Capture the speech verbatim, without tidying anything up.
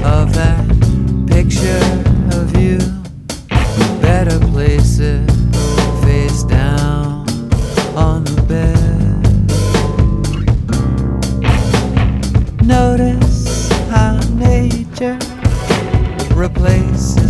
of that picture of you. Better place it face down on the bed. Notice how nature replaces